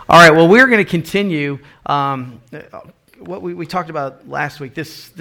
All right, well, we're going to continue what we talked about last week. This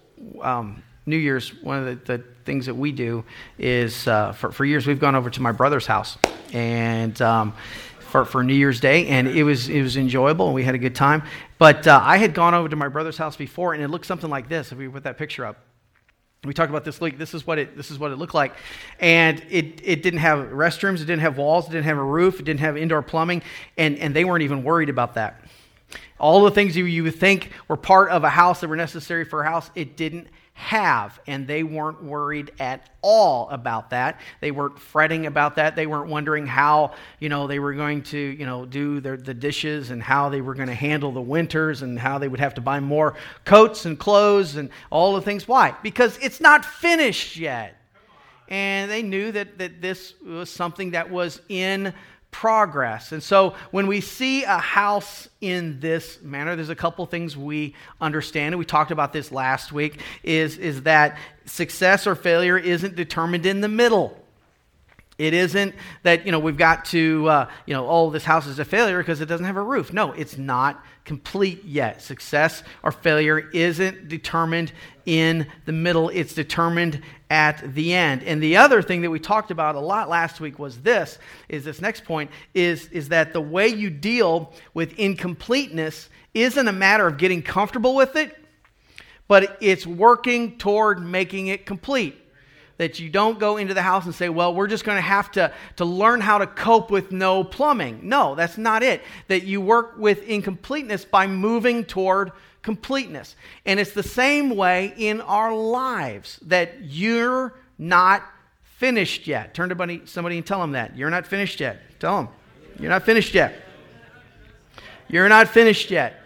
New Year's, one of the things that we do is, for years, we've gone over to my brother's house and for New Year's Day, and it was enjoyable, and we had a good time. But I had gone over to my brother's house before, and it looked something like this. If we put that picture up. We talked about this leak. This is what it looked like, and it didn't have restrooms, it didn't have walls, it didn't have a roof, it didn't have indoor plumbing, and they weren't even worried about that. All the things you would think were part of a house that were necessary for a house, it didn't have, and they weren't worried at all about that. They weren't fretting about that. They weren't wondering how they were going to do the dishes and how they were going to handle the winters and how they would have to buy more coats and clothes and all the things. Why? Because it's not finished yet. And they knew that this was something that was in progress. And so when we see a house in this manner, there's a couple things we understand, and we talked about this last week, is that success or failure isn't determined in the middle. It isn't that, we've got to, this house is a failure because it doesn't have a roof. No, it's not complete yet. Success or failure isn't determined in the middle. It's determined at the end. And the other thing that we talked about a lot last week was this next point, is that the way you deal with incompleteness isn't a matter of getting comfortable with it, but it's working toward making it complete. That you don't go into the house and say, well, we're just going to have to learn how to cope with no plumbing. No, that's not it. That you work with incompleteness by moving toward completeness. And it's the same way in our lives, that you're not finished yet. Turn to somebody and tell them that. You're not finished yet. Tell them. You're not finished yet. You're not finished yet.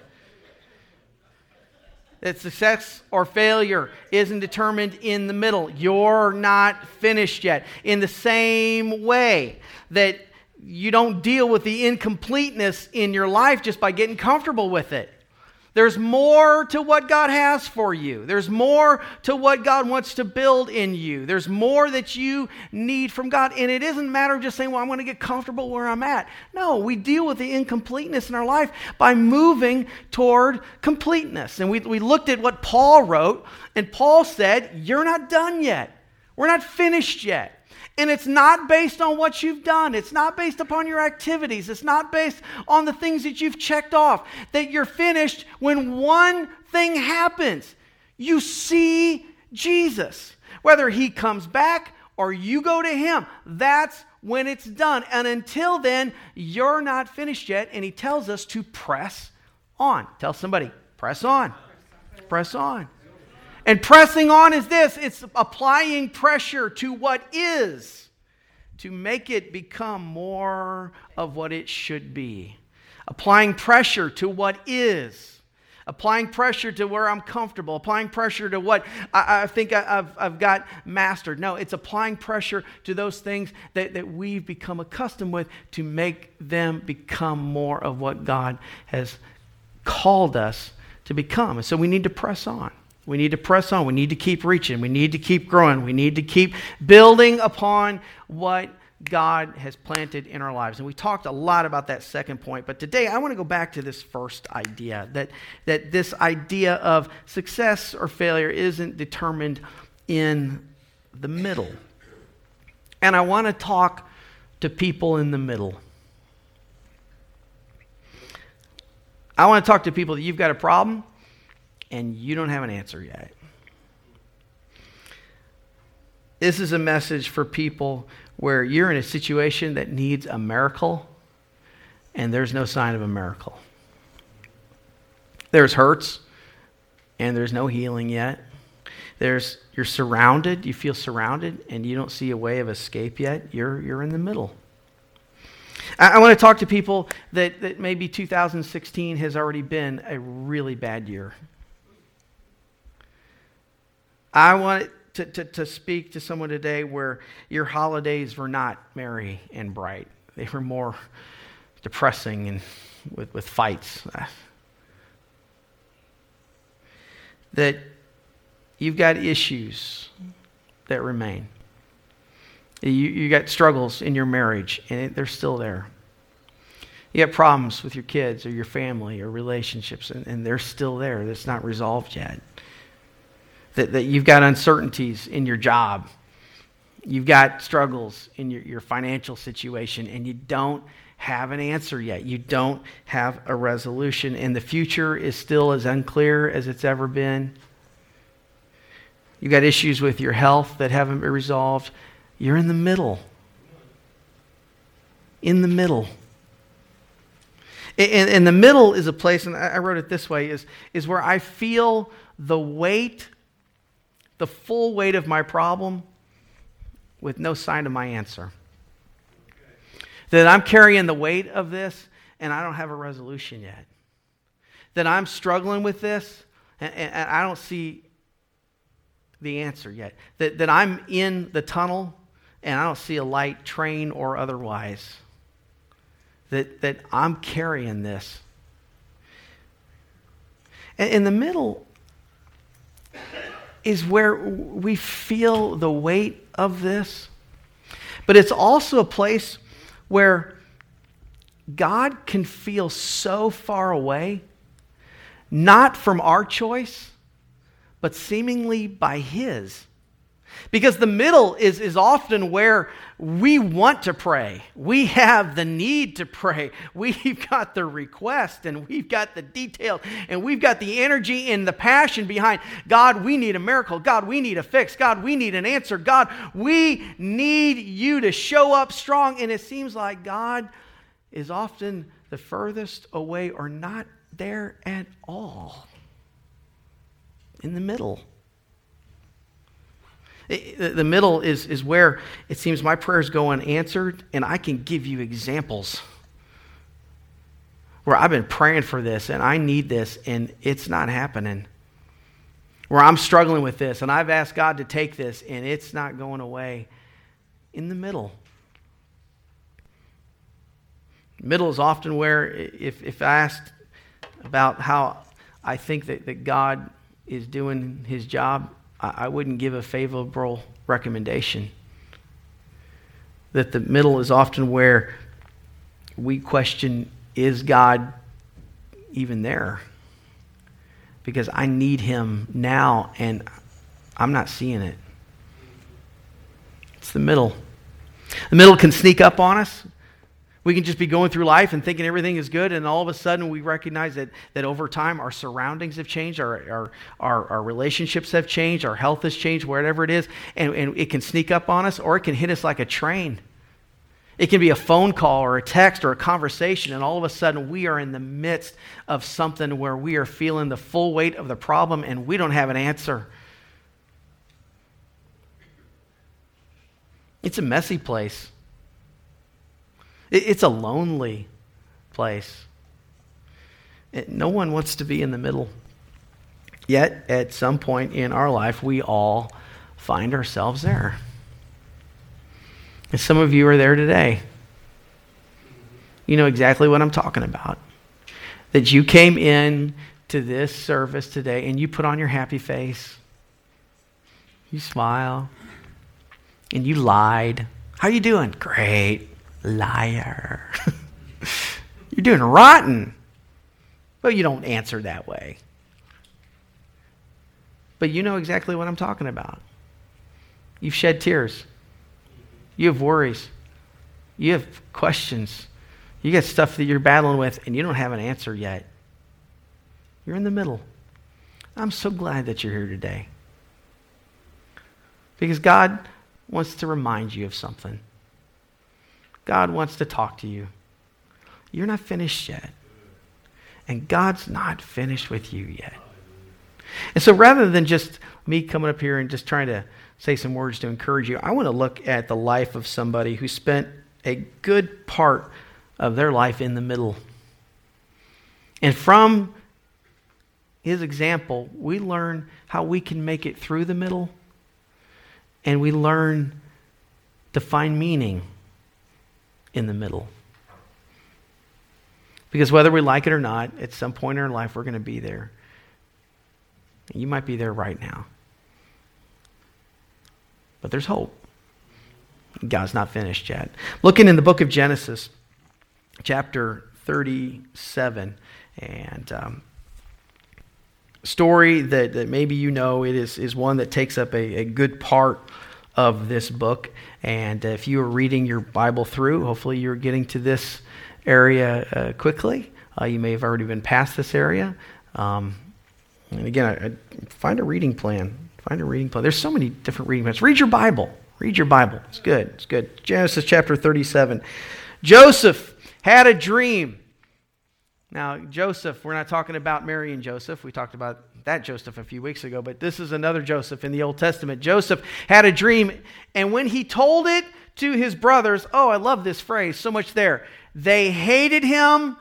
That success or failure isn't determined in the middle. You're not finished yet. In the same way that you don't deal with the incompleteness in your life just by getting comfortable with it. There's more to what God has for you. There's more to what God wants to build in you. There's more that you need from God. And it isn't a matter of just saying, well, I'm going to get comfortable where I'm at. No, we deal with the incompleteness in our life by moving toward completeness. And we looked at what Paul wrote, and Paul said, you're not done yet. We're not finished yet. And it's not based on what you've done. It's not based upon your activities. It's not based on the things that you've checked off. That you're finished when one thing happens. You see Jesus. Whether he comes back or you go to him, that's when it's done. And until then, you're not finished yet. And he tells us to press on. Tell somebody, press on. Press on. And pressing on is this. It's applying pressure to what is to make it become more of what it should be. Applying pressure to what is. Applying pressure to where I'm comfortable. Applying pressure to what I think I've got mastered. No, it's applying pressure to those things that we've become accustomed with to make them become more of what God has called us to become. And so we need to press on. We need to press on. We need to keep reaching. We need to keep growing. We need to keep building upon what God has planted in our lives. And we talked a lot about that second point. But today I want to go back to this first idea, that this idea of success or failure isn't determined in the middle. And I want to talk to people in the middle. I want to talk to people that you've got a problem and you don't have an answer yet. This is a message for people where you're in a situation that needs a miracle and there's no sign of a miracle. There's hurts and there's no healing yet. You're surrounded, you feel surrounded and you don't see a way of escape yet. You're in the middle. I want to talk to people that maybe 2016 has already been a really bad year. I want to speak to someone today where your holidays were not merry and bright. They were more depressing and with fights. That you've got issues that remain. You got struggles in your marriage, and they're still there. You have problems with your kids or your family or relationships, and they're still there. That's not resolved yet. That you've got uncertainties in your job. You've got struggles in your financial situation, and you don't have an answer yet. You don't have a resolution, and the future is still as unclear as it's ever been. You've got issues with your health that haven't been resolved. You're in the middle. In the middle. And the middle is a place, and I wrote it this way, is where I feel the weight, the full weight of my problem with no sign of my answer. That I'm carrying the weight of this and I don't have a resolution yet. That I'm struggling with this and I don't see the answer yet. That I'm in the tunnel and I don't see a light, train or otherwise. That I'm carrying this. And in the middle is where we feel the weight of this. But it's also a place where God can feel so far away, not from our choice, but seemingly by His. Because the middle is often where we want to pray. We have the need to pray. We've got the request and we've got the detail and we've got the energy and the passion behind, God, we need a miracle. God, we need a fix. God, we need an answer. God, we need you to show up strong. And it seems like God is often the furthest away or not there at all. In the middle. The middle is where it seems my prayers go unanswered, and I can give you examples where I've been praying for this, and I need this, and it's not happening. Where I'm struggling with this, and I've asked God to take this, and it's not going away. In the middle. Middle is often where, if asked about how I think that God is doing His job, I wouldn't give a favorable recommendation. That the middle is often where we question, is God even there? Because I need Him now and I'm not seeing it. It's the middle. The middle can sneak up on us. We can just be going through life and thinking everything is good, and all of a sudden we recognize that over time our surroundings have changed, our relationships have changed, our health has changed, whatever it is, and it can sneak up on us, or it can hit us like a train. It can be a phone call or a text or a conversation, and all of a sudden we are in the midst of something where we are feeling the full weight of the problem and we don't have an answer. It's a messy place. It's a lonely place. No one wants to be in the middle. Yet, at some point in our life, we all find ourselves there. And some of you are there today. You know exactly what I'm talking about. That you came in to this service today and you put on your happy face. You smile. And you lied. How you doing? Great. Liar. You're doing rotten. Well, you don't answer that way. But you know exactly what I'm talking about. You've shed tears. You have worries. You have questions. You got stuff that you're battling with and you don't have an answer yet. You're in the middle. I'm so glad that you're here today. Because God wants to remind you of something. God wants to talk to you. You're not finished yet. And God's not finished with you yet. And so rather than just me coming up here and just trying to say some words to encourage you, I want to look at the life of somebody who spent a good part of their life in the middle. And from his example, we learn how we can make it through the middle, and we learn to find meaning in the middle. Because whether we like it or not, at some point in our life, we're going to be there. You might be there right now. But there's hope. God's not finished yet. Looking in the book of Genesis, chapter 37. And story that maybe you know, it is one that takes up a good part of this book. And if you are reading your Bible through, hopefully you're getting to this area quickly. You may have already been past this area. And again, I find a reading plan. There's so many different reading plans. Read your Bible. It's good. Genesis chapter 37. Joseph had a dream. Now, Joseph, we're not talking about Mary and Joseph. We talked about that Joseph a few weeks ago, but this is another Joseph in the Old Testament. Joseph had a dream, and when he told it to his brothers, I love this phrase so much there, they hated him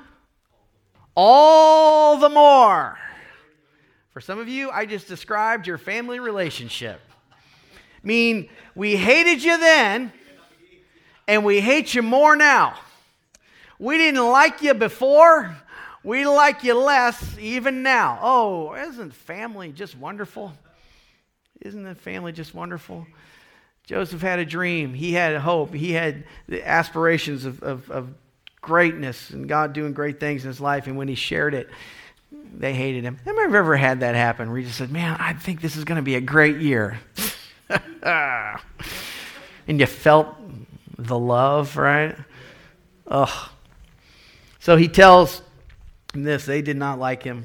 all the more. For some of you, I just described your family relationship. We hated you then, and we hate you more now. We didn't like you before. We like you less even now. Oh, isn't family just wonderful? Isn't the family just wonderful? Joseph had a dream. He had hope. He had the aspirations of greatness and God doing great things in his life. And when he shared it, they hated him. Have you ever had that happen where you just said, man, I think this is going to be a great year. And you felt the love, right? Ugh. So he tells this, they did not like him.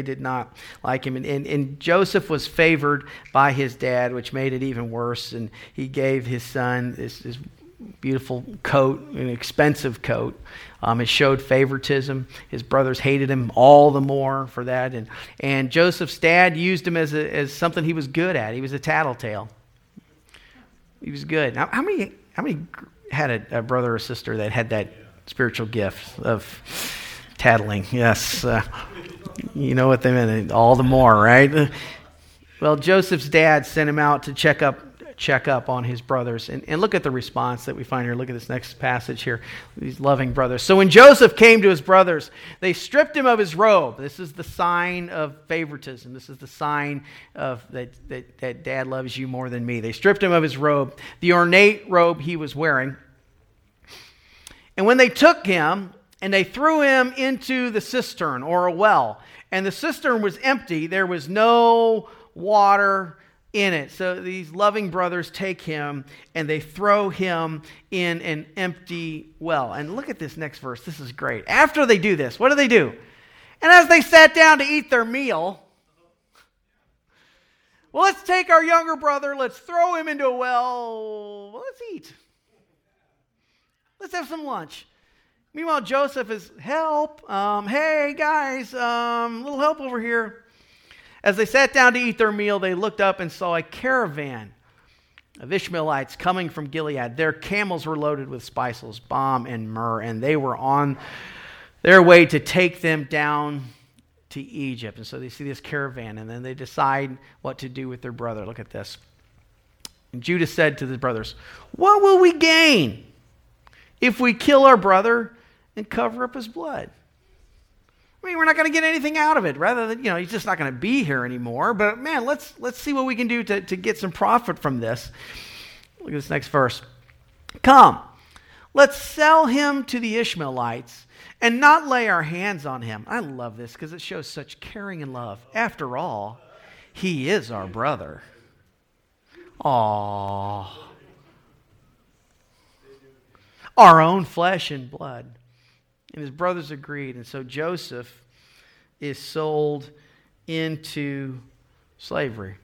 And Joseph was favored by his dad, which made it even worse. And he gave his son this beautiful coat, an expensive coat. It showed favoritism. His brothers hated him all the more for that. And Joseph's dad used him as something he was good at. He was a tattletale. He was good. Now, how many had a brother or sister that had that spiritual gift of tattling? Yes. You know what they meant. All the more, right? Well, Joseph's dad sent him out to check up on his brothers. And look at the response that we find here. Look at this next passage here. These loving brothers. So when Joseph came to his brothers, they stripped him of his robe. This is the sign of favoritism. This is the sign of that dad loves you more than me. They stripped him of his robe, the ornate robe he was wearing. And when they took him and they threw him into the cistern or a well, and the cistern was empty, there was no water in it. So these loving brothers take him and they throw him in an empty well. And look at this next verse. This is great. After they do this, what do? And as they sat down to eat their meal, well, let's take our younger brother, let's throw him into a well, let's eat. Let's have some lunch. Meanwhile, Joseph is, help, hey guys, little help over here. As they sat down to eat their meal, they looked up and saw a caravan of Ishmaelites coming from Gilead. Their camels were loaded with spices, balm, and myrrh, and they were on their way to take them down to Egypt. And so they see this caravan, and then they decide what to do with their brother. Look at this. And Judah said to the brothers, what will we gain if we kill our brother and cover up his blood? We're not going to get anything out of it. Rather than, he's just not going to be here anymore. But man, let's see what we can do to get some profit from this. Look at this next verse. Come, let's sell him to the Ishmaelites and not lay our hands on him. I love this because it shows such caring and love. After all, he is our brother. Aww. Our own flesh and blood. And his brothers agreed. And so Joseph is sold into slavery.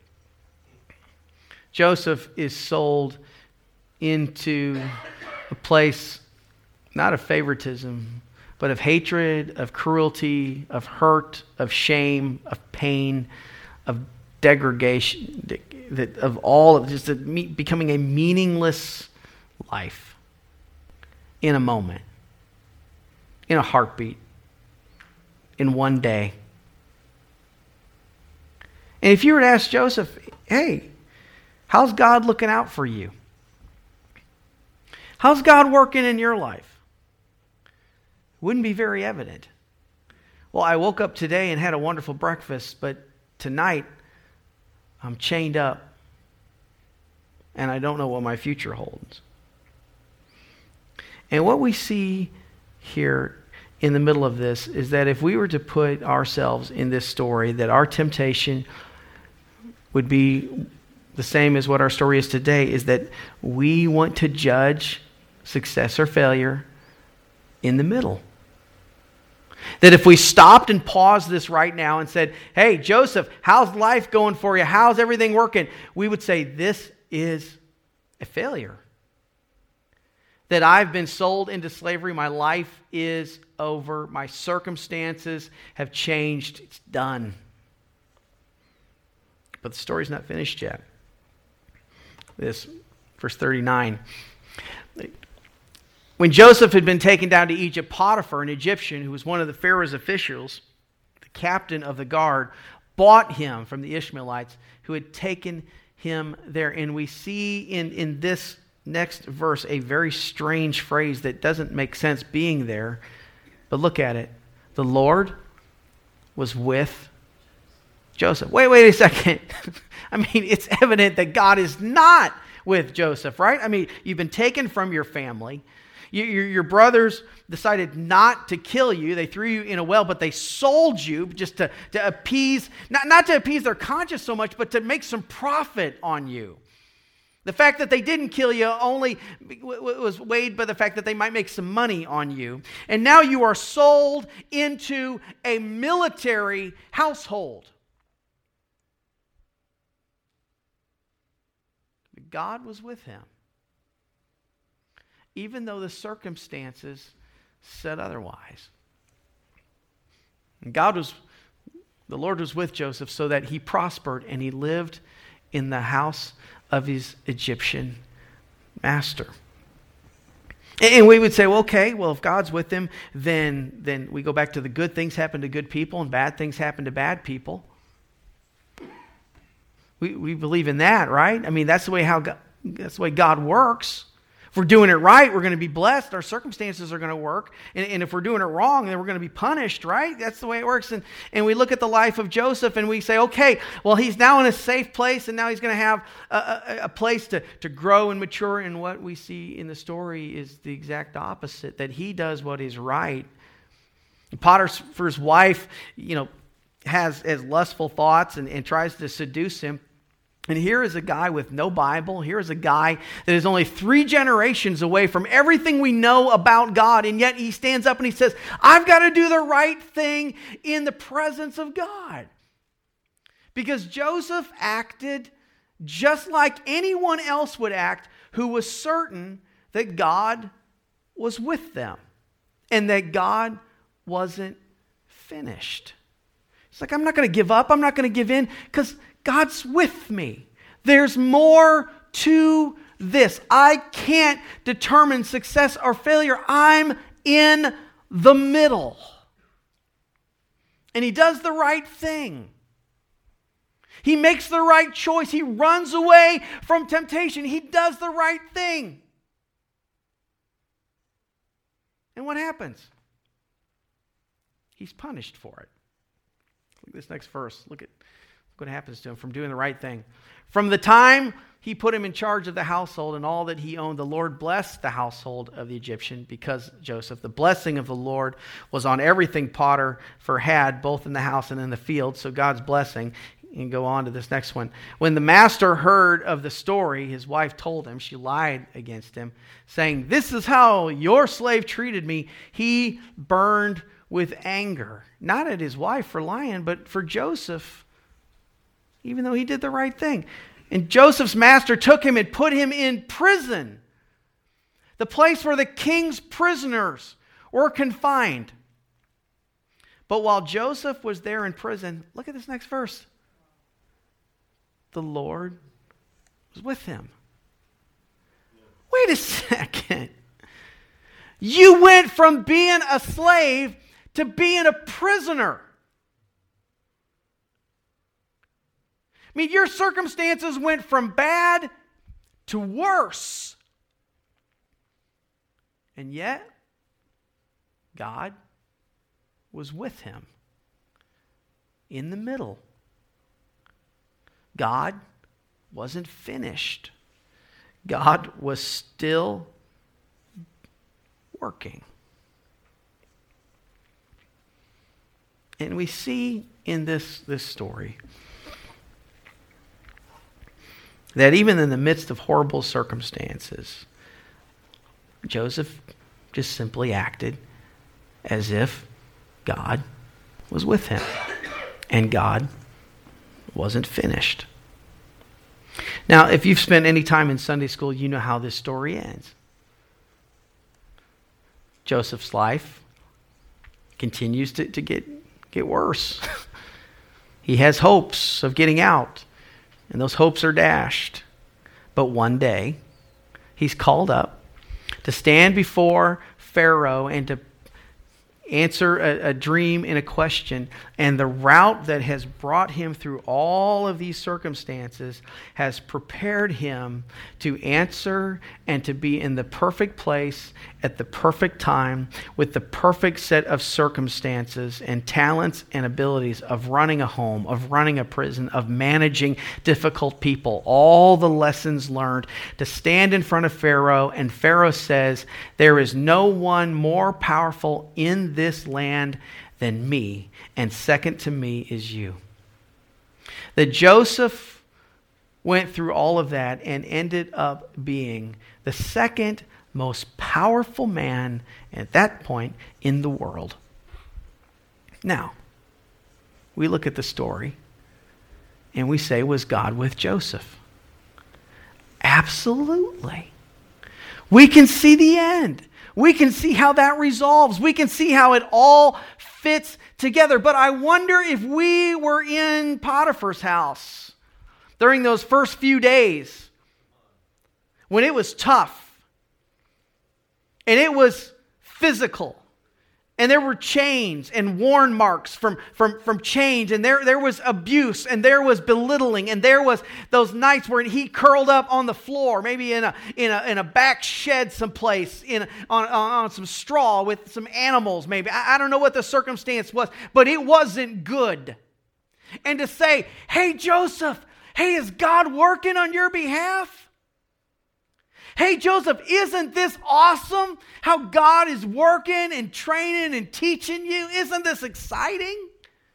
Joseph is sold into a place not of favoritism, but of hatred, of cruelty, of hurt, of shame, of pain, of degradation, of all of just becoming a meaningless life in a moment. In a heartbeat, in one day. And if you were to ask Joseph, hey, how's God looking out for you? How's God working in your life? Wouldn't be very evident. Well, I woke up today and had a wonderful breakfast, but tonight I'm chained up and I don't know what my future holds. And what we see here in the middle of this is that if we were to put ourselves in this story, that our temptation would be the same as what our story is today, is that we want to judge success or failure in the middle. That if we stopped and paused this right now and said, hey, Joseph, how's life going for you? How's everything working? We would say, this is a failure. That I've been sold into slavery. My life is over. My circumstances have changed. It's done. But the story's not finished yet. This, verse 39. When Joseph had been taken down to Egypt, Potiphar, an Egyptian who was one of the Pharaoh's officials, the captain of the guard, bought him from the Ishmaelites who had taken him there. And we see in this next verse a very strange phrase that doesn't make sense being there. But look at it. The Lord was with Joseph. Wait a second. I mean, it's evident that God is not with Joseph, right? I mean, you've been taken from your family. Your brothers decided not to kill you. They threw you in a well, but they sold you just to appease, not to appease their conscience so much, but to make some profit on you. The fact that they didn't kill you only was weighed by the fact that they might make some money on you. And now you are sold into a military household. God was with him, even though the circumstances said otherwise. And the Lord was with Joseph so that he prospered and he lived in the house of his Egyptian master. And we would say, well, okay, well, if God's with him, then we go back to the good things happen to good people and bad things happen to bad people. We believe in that, right? I mean, that's the way God works. If we're doing it right, we're going to be blessed. Our circumstances are going to work. And if we're doing it wrong, then we're going to be punished, right? That's the way it works. And we look at the life of Joseph and we say, okay, well, he's now in a safe place and now he's going to have a place to grow and mature. And what we see in the story is the exact opposite, that he does what is right. Potiphar's wife, has lustful thoughts and tries to seduce him. And here is a guy with no Bible. Here is a guy that is only 3 generations away from everything we know about God. And yet he stands up and he says, I've got to do the right thing in the presence of God. Because Joseph acted just like anyone else would act who was certain that God was with them and that God wasn't finished. It's like, I'm not going to give up. I'm not going to give in because God's with me. There's more to this. I can't determine success or failure. I'm in the middle. And he does the right thing. He makes the right choice. He runs away from temptation. He does the right thing. And what happens? He's punished for it. Look at this next verse. Look what happens to him from doing the right thing. From the time he put him in charge of the household and all that he owned, the Lord blessed the household of the Egyptian because Joseph. The blessing of the Lord was on everything Potiphar had, both in the house and in the field. So God's blessing. You can go on to this next one. When the master heard of the story, his wife told him, she lied against him, saying, this is how your slave treated me. He burned with anger, not at his wife for lying, but for Joseph, even though he did the right thing. And Joseph's master took him and put him in prison, the place where the king's prisoners were confined. But while Joseph was there in prison, look at this next verse. The Lord was with him. Wait a second. You went from being a slave to being a prisoner. I mean, your circumstances went from bad to worse. And yet, God was with him in the middle. God wasn't finished. God was still working. And we see in this story that even in the midst of horrible circumstances, Joseph just simply acted as if God was with him. And God wasn't finished. Now, if you've spent any time in Sunday school, you know how this story ends. Joseph's life continues to get worse. He has hopes of getting out, and those hopes are dashed. But one day, he's called up to stand before Pharaoh and to answer a dream and a question. And the route that has brought him through all of these circumstances has prepared him to answer and to be in the perfect place at the perfect time with the perfect set of circumstances and talents and abilities of running a home, of running a prison, of managing difficult people. All the lessons learned to stand in front of Pharaoh, and Pharaoh says, "There is no one more powerful in this land than me, and second to me is you." That Joseph went through all of that and ended up being the second most powerful man at that point in the world. Now, we look at the story and we say, was God with Joseph? Absolutely. We can see the end. We can see how that resolves. We can see how it all fits together. But I wonder if we were in Potiphar's house during those first few days when it was tough and it was physical and there were chains and worn marks from chains, and there was abuse, and there was belittling, and there was those nights where he curled up on the floor, maybe in a back shed someplace, on some straw with some animals maybe. I don't know what the circumstance was, but it wasn't good. And to say, "Hey Joseph, hey, is God working on your behalf? Hey Joseph, isn't this awesome how God is working and training and teaching you? Isn't this exciting?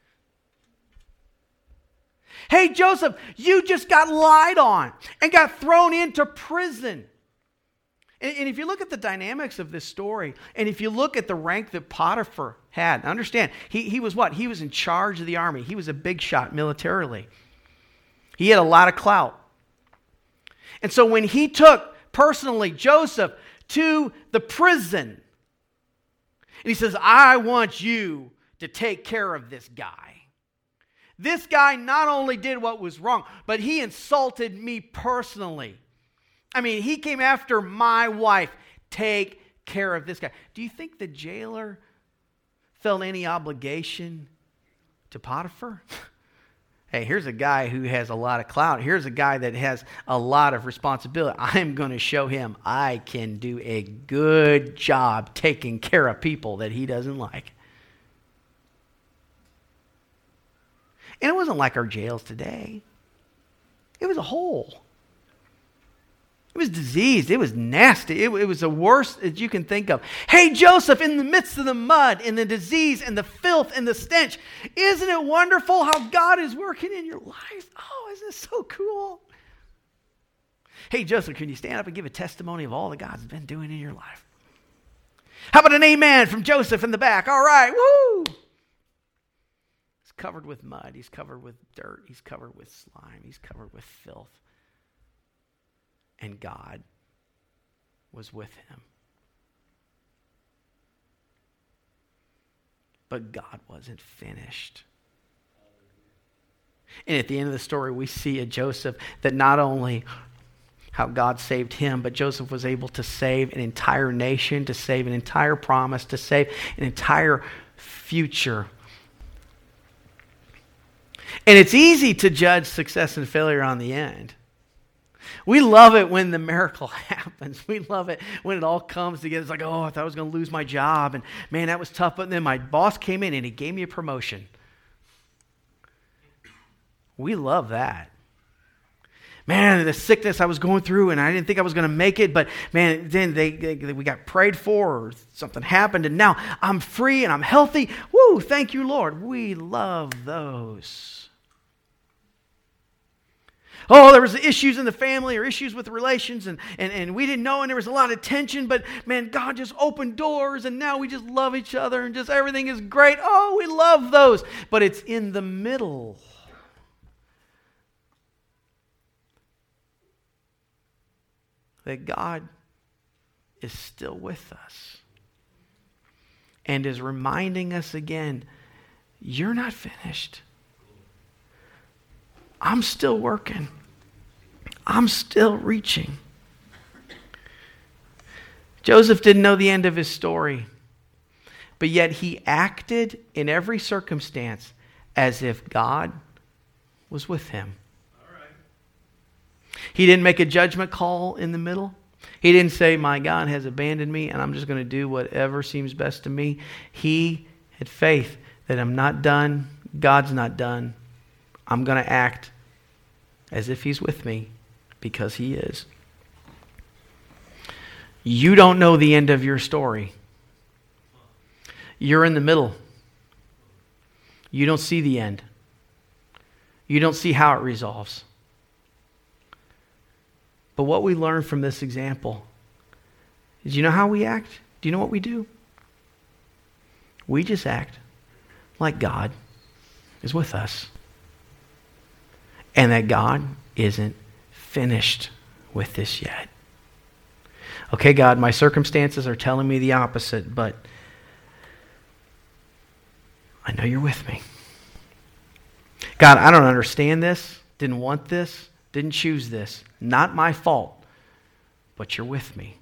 Hey Joseph, you just got lied on and got thrown into prison." And if you look at the dynamics of this story, and if you look at the rank that Potiphar had, understand, he was what? He was in charge of the army. He was a big shot militarily. He had a lot of clout. And so when he took personally Joseph to the prison, and he says, "I want you to take care of this guy. This guy not only did what was wrong, but he insulted me personally. I mean, he came after my wife. Take care of this guy." Do you think the jailer felt any obligation to Potiphar? Hey, here's a guy who has a lot of clout. Here's a guy that has a lot of responsibility. I'm going to show him I can do a good job taking care of people that he doesn't like. And it wasn't like our jails today. It was a hole. It was diseased. It was nasty. It was the worst that you can think of. Hey, Joseph, in the midst of the mud and the disease and the filth and the stench, isn't it wonderful how God is working in your life? Oh, isn't this so cool? Hey, Joseph, can you stand up and give a testimony of all that God's been doing in your life? How about an amen from Joseph in the back? All right, woo! He's covered with mud. He's covered with dirt. He's covered with slime. He's covered with filth. And God was with him. But God wasn't finished. And at the end of the story, we see a Joseph that not only how God saved him, but Joseph was able to save an entire nation, to save an entire promise, to save an entire future. And it's easy to judge success and failure on the end. We love it when the miracle happens. We love it when it all comes together. It's like, oh, I thought I was going to lose my job. And man, that was tough. But then my boss came in and he gave me a promotion. We love that. Man, the sickness I was going through, and I didn't think I was going to make it, but man, then we got prayed for, or something happened, and now I'm free and I'm healthy. Woo, thank you, Lord. We love those. Oh, there was issues in the family or issues with relations, and we didn't know, and there was a lot of tension, but man, God just opened doors, and now we just love each other, and just everything is great. Oh, we love those. But it's in the middle that God is still with us and is reminding us again, you're not finished. I'm still working. I'm still reaching. Joseph didn't know the end of his story, but yet he acted in every circumstance as if God was with him. He didn't make a judgment call in the middle. He didn't say, my God has abandoned me and I'm just going to do whatever seems best to me. He had faith that I'm not done. God's not done. I'm going to act as if he's with me because he is. You don't know the end of your story. You're in the middle. You don't see the end. You don't see how it resolves. But what we learn from this example is, you know how we act? Do you know what we do? We just act like God is with us. And that God isn't finished with this yet. Okay, God, my circumstances are telling me the opposite, but I know you're with me. God, I don't understand this, didn't want this, didn't choose this. Not my fault, but you're with me.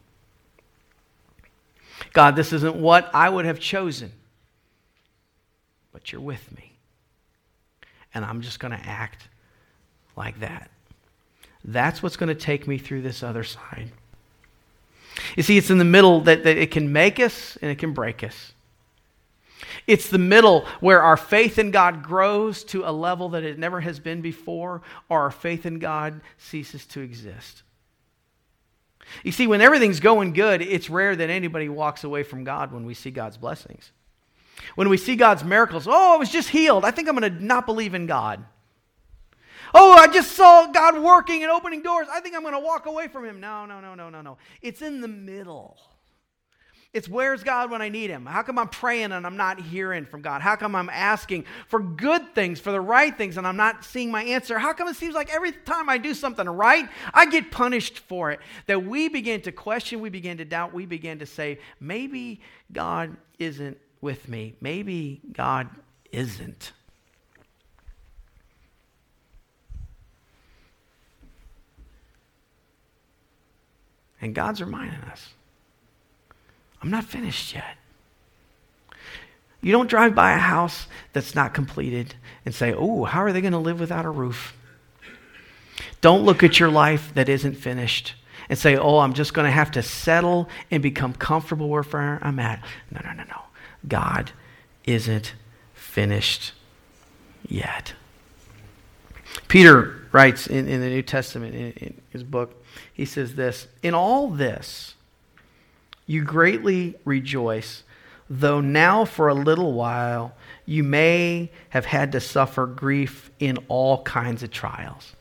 God, this isn't what I would have chosen, but you're with me. And I'm just going to act like that. That's what's going to take me through this other side. You see, it's in the middle that it can make us and it can break us. It's the middle where our faith in God grows to a level that it never has been before, or our faith in God ceases to exist. You see, when everything's going good, it's rare that anybody walks away from God when we see God's blessings. When we see God's miracles, oh, I was just healed. I think I'm going to not believe in God. Oh, I just saw God working and opening doors. I think I'm going to walk away from him. No. It's in the middle. It's where's God when I need him? How come I'm praying and I'm not hearing from God? How come I'm asking for good things, for the right things, and I'm not seeing my answer? How come it seems like every time I do something right, I get punished for it? That we begin to question, we begin to doubt, we begin to say, maybe God isn't with me. Maybe God isn't. And God's reminding us, I'm not finished yet. You don't drive by a house that's not completed and say, oh, how are they going to live without a roof? Don't look at your life that isn't finished and say, oh, I'm just going to have to settle and become comfortable where I'm at. No. God isn't finished yet. Peter writes in the New Testament, in his book, he says this, in all this, you greatly rejoice, though now for a little while you may have had to suffer grief in all kinds of trials.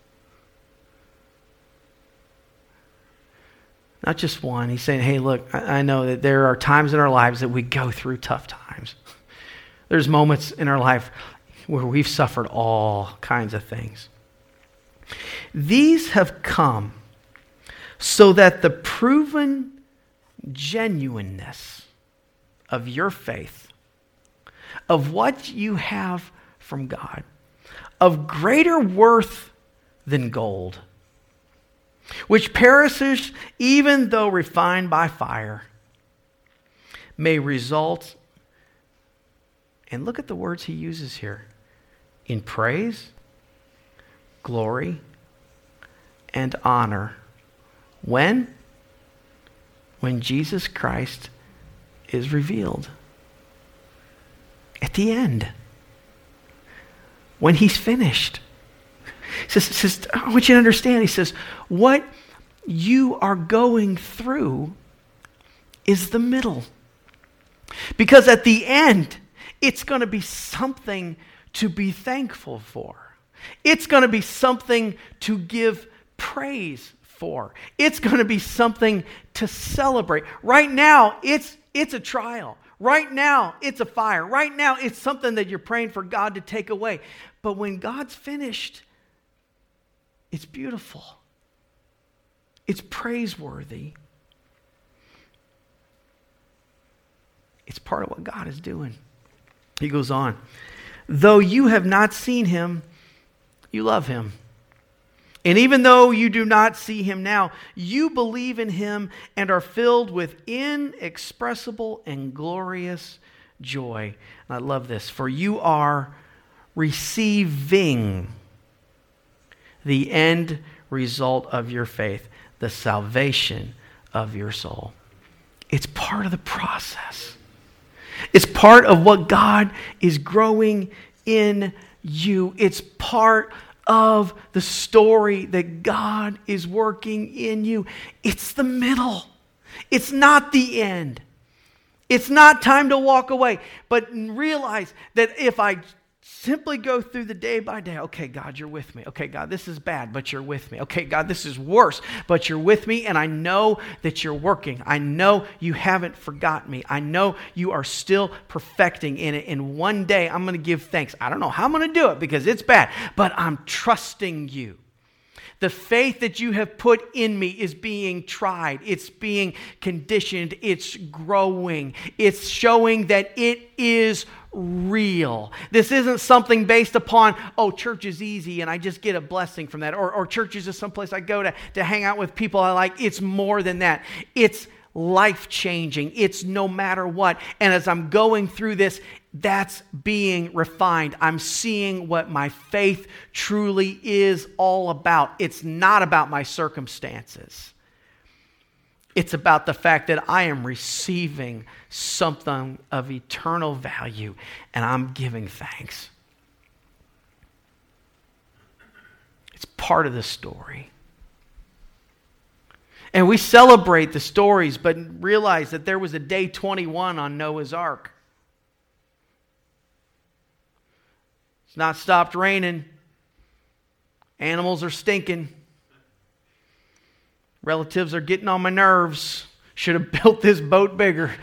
Not just one. He's saying, hey, look, I know that there are times in our lives that we go through tough times. There's moments in our life where we've suffered all kinds of things. These have come so that the proven genuineness of your faith, of what you have from God, of greater worth than gold, which perishes even though refined by fire, may result, and look at the words he uses here, in praise, glory, and honor. When? When Jesus Christ is revealed. At the end. When he's finished. says, I want you to understand, he says, what you are going through is the middle. Because at the end, it's going to be something to be thankful for. It's going to be something to give praise for. It's going to be something to celebrate. Right now, it's a trial. Right now, it's a fire. Right now, it's something that you're praying for God to take away. But when God's finished, it's beautiful. It's praiseworthy. It's part of what God is doing. He goes on. Though you have not seen him, you love him. And even though you do not see him now, you believe in him and are filled with inexpressible and glorious joy. And I love this. For you are receiving the end result of your faith, the salvation of your soul. It's part of the process. It's part of what God is growing in you. It's part of the story that God is working in you. It's the middle. It's not the end. It's not time to walk away. But realize that if I simply go through the day by day, okay, God, you're with me. Okay, God, this is bad, but you're with me. Okay, God, this is worse, but you're with me, and I know that you're working. I know you haven't forgotten me. I know you are still perfecting in it, and one day I'm going to give thanks. I don't know how I'm going to do it because it's bad, but I'm trusting you. The faith that you have put in me is being tried. It's being conditioned. It's growing. It's showing that it is real. This isn't something based upon, church is easy and I just get a blessing from that. Or church is just someplace I go to hang out with people I like. It's more than that. It's life-changing. It's no matter what. And as I'm going through this, that's being refined. I'm seeing what my faith truly is all about. It's not about my circumstances. It's about the fact that I am receiving something of eternal value and I'm giving thanks. It's part of the story. And we celebrate the stories, but realize that there was a day 21 on Noah's Ark. It's not stopped raining. Animals are stinking. Relatives are getting on my nerves. Should have built this boat bigger.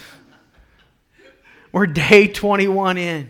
We're day 21 in.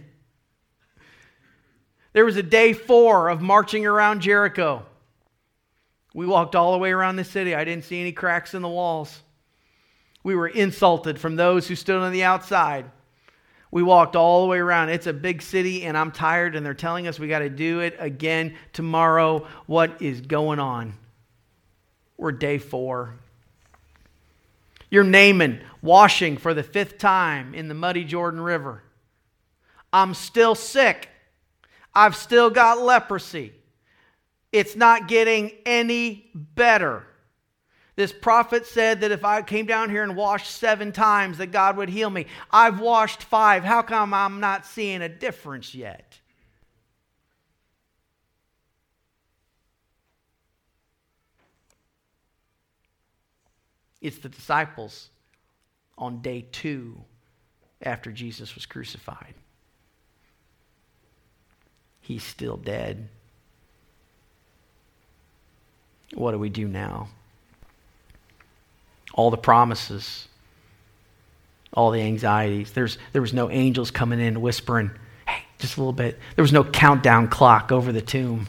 There was a day 4 of marching around Jericho. We walked all the way around the city. I didn't see any cracks in the walls. We were insulted from those who stood on the outside. We walked all the way around. It's a big city and I'm tired and they're telling us we got to do it again tomorrow. What is going on? We're day 4. You're Naaman washing for the 5th time in the muddy Jordan River. I'm still sick. I've still got leprosy. It's not getting any better. This prophet said that if I came down here and washed 7 times that God would heal me. I've washed 5. How come I'm not seeing a difference yet? It's the disciples on day 2 after Jesus was crucified. He's still dead. What do we do now? All the promises, all the anxieties. There was no angels coming in whispering, hey, just a little bit. There was no countdown clock over the tomb.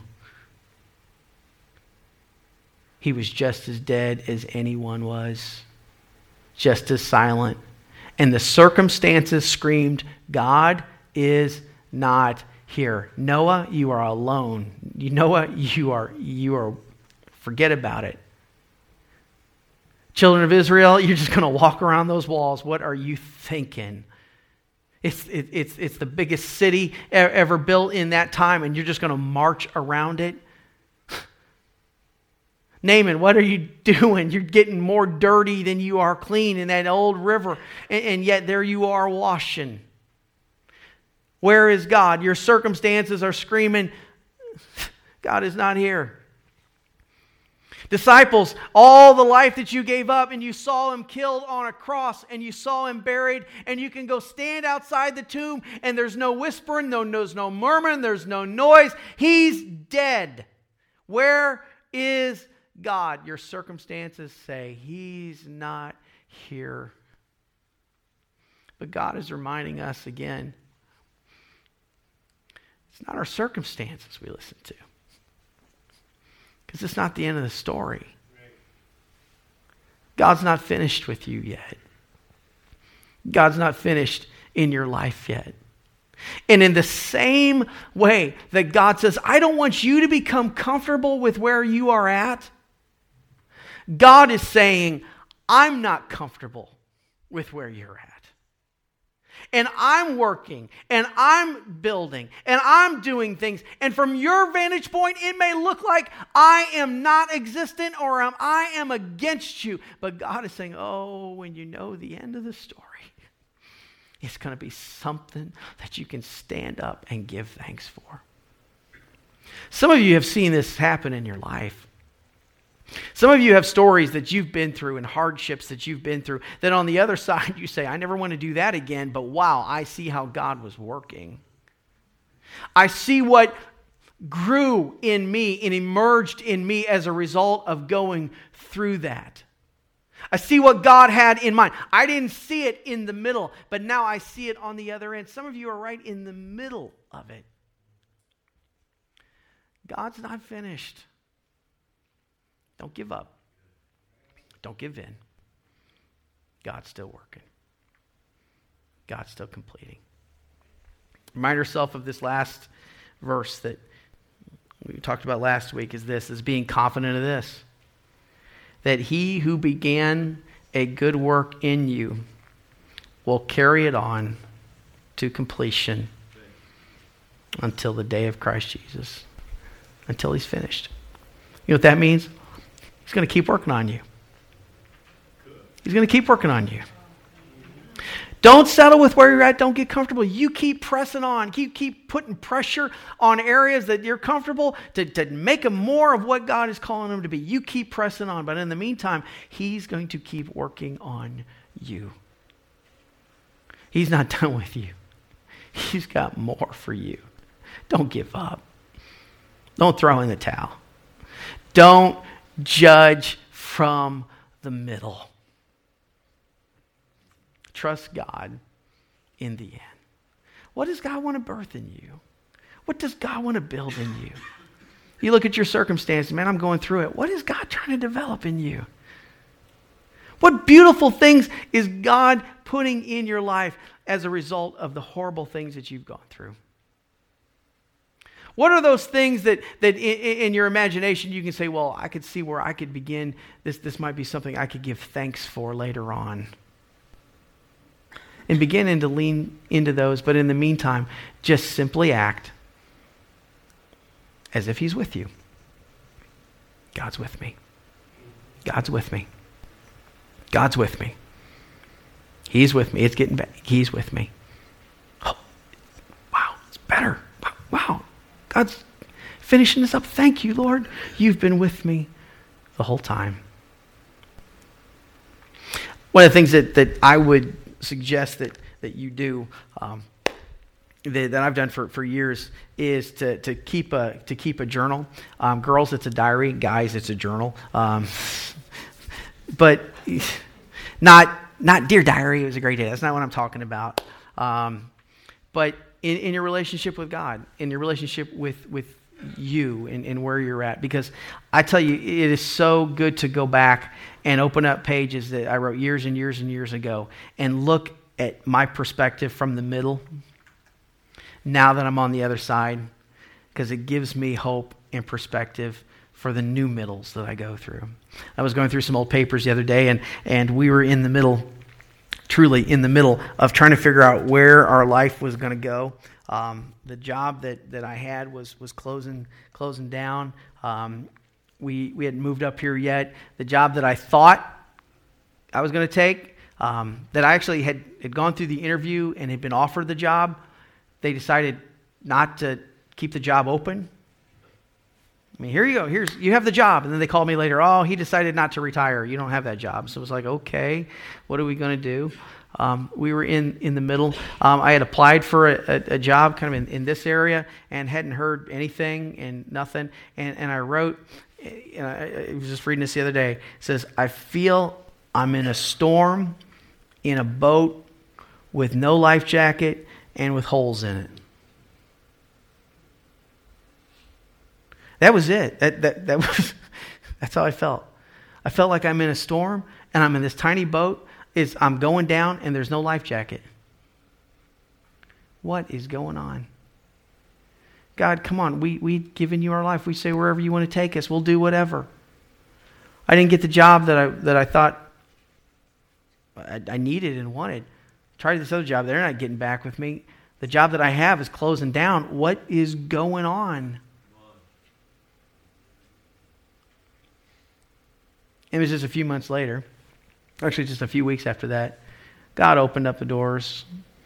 He was just as dead as anyone was, just as silent. And the circumstances screamed, God is not here. Noah, you are alone. Noah, you are, forget about it. Children of Israel, you're just going to walk around those walls. What are you thinking? It's the biggest city ever built in that time, and you're just going to march around it. Naaman, what are you doing? You're getting more dirty than you are clean in that old river, and yet there you are washing. Where is God? Your circumstances are screaming, God is not here. Disciples, all the life that you gave up and you saw him killed on a cross and you saw him buried, and you can go stand outside the tomb and there's no whispering, there's no murmuring, there's no noise. He's dead. Where is God? Your circumstances say he's not here. But God is reminding us again, it's not our circumstances we listen to. Because it's not the end of the story. God's not finished with you yet. God's not finished in your life yet. And in the same way that God says, I don't want you to become comfortable with where you are at, God is saying, I'm not comfortable with where you're at. And I'm working, and I'm building, and I'm doing things. And from your vantage point, it may look like I am not existent or I am against you. But God is saying, oh, when you know the end of the story, it's going to be something that you can stand up and give thanks for. Some of you have seen this happen in your life. Some of you have stories that you've been through and hardships that you've been through that on the other side you say, I never want to do that again, but wow, I see how God was working. I see what grew in me and emerged in me as a result of going through that. I see what God had in mind. I didn't see it in the middle, but now I see it on the other end. Some of you are right in the middle of it. God's not finished. Don't give up. Don't give in. God's still working. God's still completing. Remind yourself of this last verse that we talked about last week is being confident of this. That he who began a good work in you will carry it on to completion until the day of Christ Jesus. Until he's finished. You know what that means? He's going to keep working on you. He's going to keep working on you. Don't settle with where you're at. Don't get comfortable. You keep pressing on. Keep putting pressure on areas that you're comfortable to make them more of what God is calling them to be. You keep pressing on. But in the meantime, he's going to keep working on you. He's not done with you. He's got more for you. Don't give up. Don't throw in the towel. Don't judge from the middle. Trust God in the end. What does God want to birth in you? What does God want to build in you? You look at your circumstances, man, I'm going through it. What is God trying to develop in you? What beautiful things is God putting in your life as a result of the horrible things that you've gone through? What are those things that in your imagination you can say, well, I could see where I could begin. This might be something I could give thanks for later on. And beginning to lean into those. But in the meantime, just simply act as if he's with you. God's with me. God's with me. God's with me. He's with me. It's getting better. He's with me. Oh, wow, it's better. Wow. God's finishing this up. Thank you, Lord. You've been with me the whole time. One of the things that I would suggest that you do, that I've done for years, is to keep a journal. Girls, it's a diary. Guys, it's a journal. But not Dear Diary, it was a great day. That's not what I'm talking about. But in your relationship with God, in your relationship with you and where you're at. Because I tell you, it is so good to go back and open up pages that I wrote years and years and years ago and look at my perspective from the middle now that I'm on the other side, because it gives me hope and perspective for the new middles that I go through. I was going through some old papers the other day, and we were in the middle, truly in the middle of trying to figure out where our life was going to go. The job that I had was closing down. We hadn't moved up here yet. The job that I thought I was going to take, that I actually had gone through the interview and had been offered the job, they decided not to keep the job open. I mean, here you go. You have the job. And then they called me later. Oh, he decided not to retire. You don't have that job. So it was like, okay, what are we going to do? We were in the middle. I had applied for a job kind of in this area and hadn't heard anything and nothing. And I wrote, I was just reading this the other day. It says, I feel I'm in a storm in a boat with no life jacket and with holes in it. That was it. That was that's how I felt. I felt like I'm in a storm and I'm in this tiny boat. I'm going down and there's no life jacket. What is going on? God, come on. We've given you our life. We say wherever you want to take us, we'll do whatever. I didn't get the job that I thought I needed and wanted. Tried this other job. They're not getting back with me. The job that I have is closing down. What is going on? It was just a few months later, actually just a few weeks after that, God opened up the doors.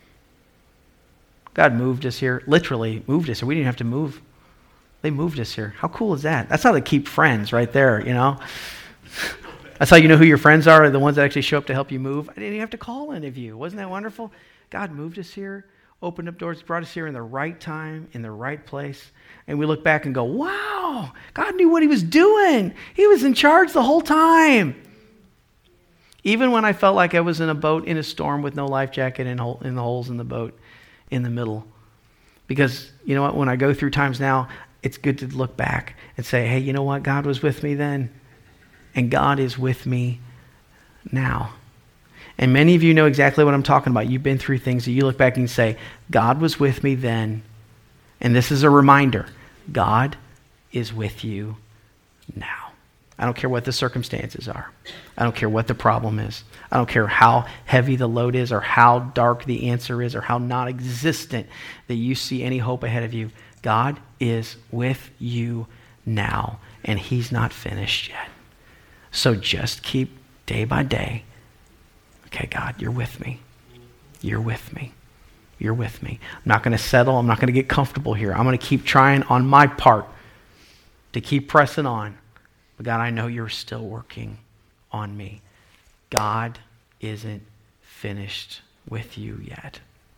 God moved us here, literally moved us here. We didn't have to move. They moved us here. How cool is that? That's how they keep friends right there, you know. That's how you know who your friends are, the ones that actually show up to help you move. I didn't even have to call any of you. Wasn't that wonderful? God moved us here, opened up doors, brought us here in the right time, in the right place. And we look back and go, wow, God knew what he was doing. He was in charge the whole time. Even when I felt like I was in a boat in a storm with no life jacket and in the holes in the boat in the middle. Because, you know what, when I go through times now, it's good to look back and say, hey, you know what, God was with me then, and God is with me now. And many of you know exactly what I'm talking about. You've been through things that you look back and say, God was with me then. And this is a reminder. God is with you now. I don't care what the circumstances are. I don't care what the problem is. I don't care how heavy the load is or how dark the answer is or how non-existent that you see any hope ahead of you. God is with you now, and he's not finished yet. So just keep day by day. Okay, God, you're with me. You're with me. You're with me. I'm not going to settle. I'm not going to get comfortable here. I'm going to keep trying on my part to keep pressing on. But God, I know you're still working on me. God isn't finished with you yet.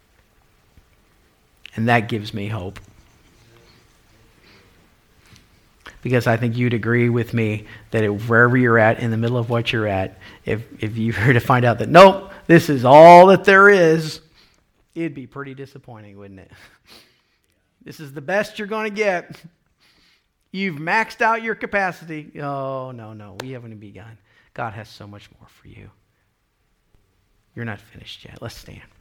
And that gives me hope. Because I think you'd agree with me that wherever you're at, in the middle of what you're at, if you were to find out that, nope, this is all that there is, it'd be pretty disappointing, wouldn't it? This is the best you're going to get. You've maxed out your capacity. Oh, no, we haven't begun. God has so much more for you. You're not finished yet. Let's stand.